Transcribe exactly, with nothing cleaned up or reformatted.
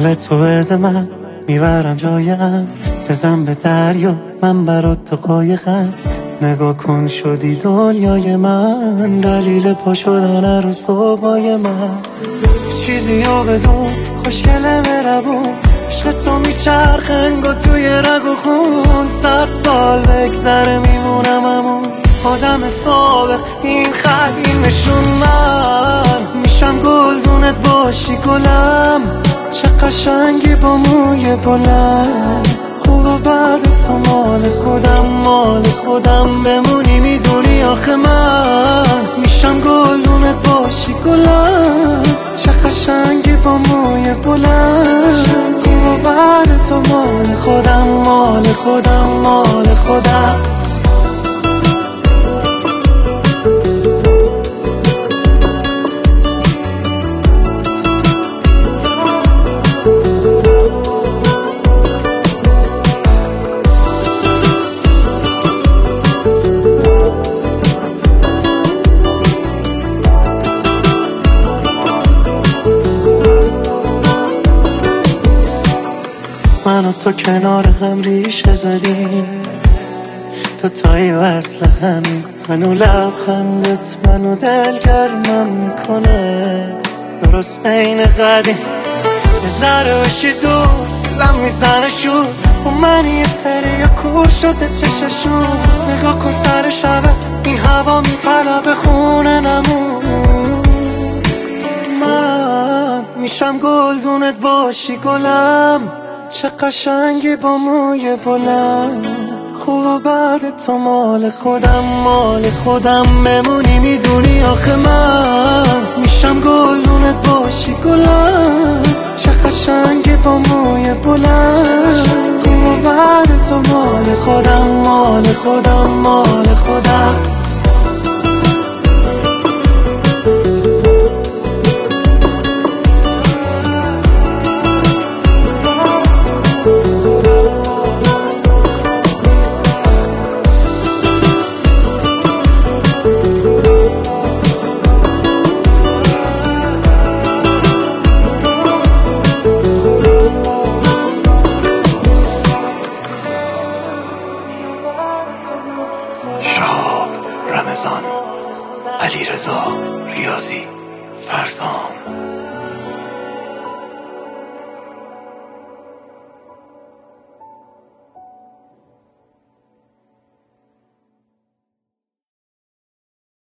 دل تو بده من میبرم جایم، بزن به دریا من برات تو قایقم. نگاه کن شدی دنیای من، دلیل پا شدن رو صبحای من. چیزی رو بدون خوشگله بربون، عشق تو میچرخ انگار توی رگ و خون. صد سال بگذره میمونم همون آدم سابق، این خط این نشون من میشم گلدونت باشی گلم. چه قشنگی با موی بلند، خوب و بعد تو مال خودم مال خودم بمونی. میدونی آخه من میشم گلدونت باشی گلم. چه قشنگی با موی بلند، خوب و بعد تو مال خودم مال خودم مال خودم. من و تو کنار هم ریشه زدیم، تو تایی وصل همین. منو لبخندت منو دلگرمم میکنه، درست عین قدیم. یه ذره بشی دور دلم میزنه شور، و من یه سری یا کور شده چششون. نگاه کن سر شبه این هوا میطلبه خونه نمون. من میشم گلدونت باشی گلم. چه قشنگی با موی بلند، خوب و بعد تو مال خودم مال خودم بمونی. میدونی آخه من میشم گلدونت باشی گلم. چه قشنگی با موی بلند، خوب و بعد تو مال خودم مال خودم مال خودم.